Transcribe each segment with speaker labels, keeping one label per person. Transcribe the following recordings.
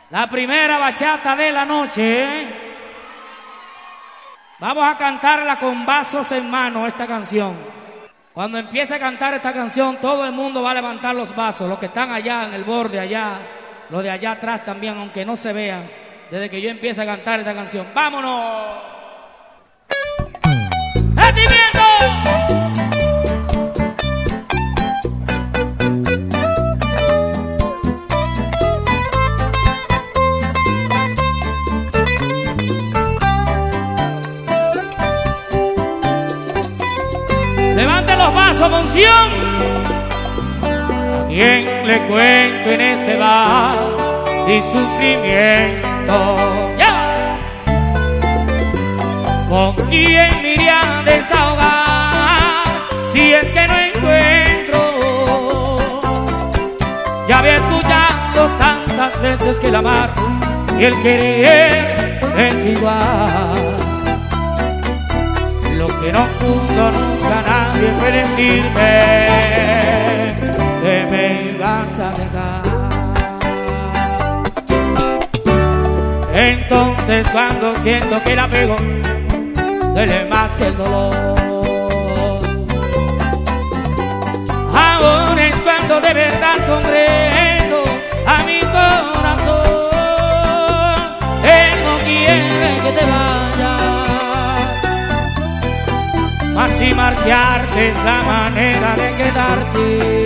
Speaker 1: La primera bachata de la noche. Vamos a cantarla con vasos en mano, esta canción. Cuando empiece a cantar esta canción, todo el mundo va a levantar los vasos. Los que están allá en el borde, allá, los de allá atrás también, aunque no se vean, desde que yo empiece a cantar esta canción. ¡Vámonos! ¡Sentimiento! Levanten los vasos, Monción. ¿A quién le cuento en este bar y sufrimiento? ¡Ya! ¿Con quién me iré a desahogar si es que no encuentro? Ya había escuchado tantas veces que el amar y el querer es igual. Lo que no pudo nunca nadie fue decirme que me ibas a dejar. Entonces cuando siento que el apego duele más que el dolor, ahora es cuando de verdad comprendo a mi corazón. Él no quiere que te vayas, mas si marcharte es la manera de quedarte.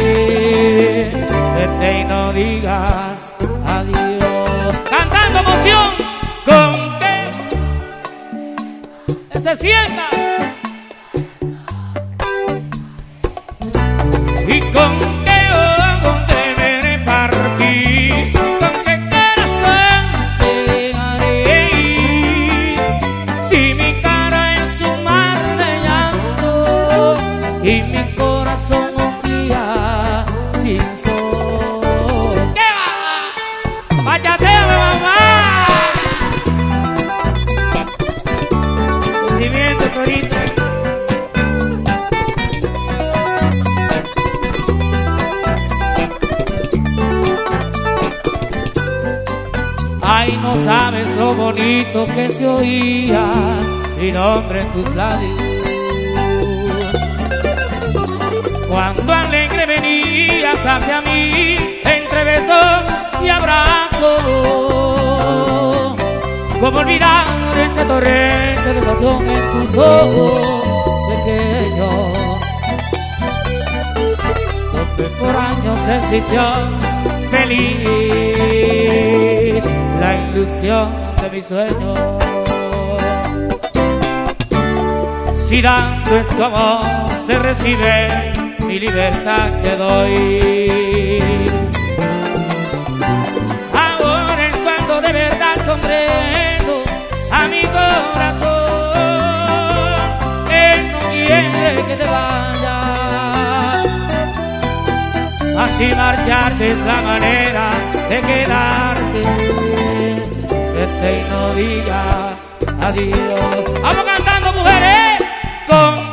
Speaker 1: Vete y no digas adiós. Cantando Monción, con que se sienta y con que ojos te veré partir, con que corazón te dejaré ir. Si mi cara es un mar de llanto y mi corazón un día sin sol. ¿Qué va? ¡Bachateame, mamá! Sentimiento, Torito. Ay, no sabes lo bonito que se oía mi nombre en tus labios, cuando alegre venías hacia mí entre besos y abrazos. Como olvidar este torrente de pasión en tus ojos pequeños, donde por años existió feliz la ilusión de mi sueño. Si dando es como se recibe mi libertad que doy, ahora es cuando de verdad comprendo a mi corazón. Él no quiere que te vayas, así marcharte es la manera de quedarte. Vete y no digas adiós. Vamos cantando, mujeres, con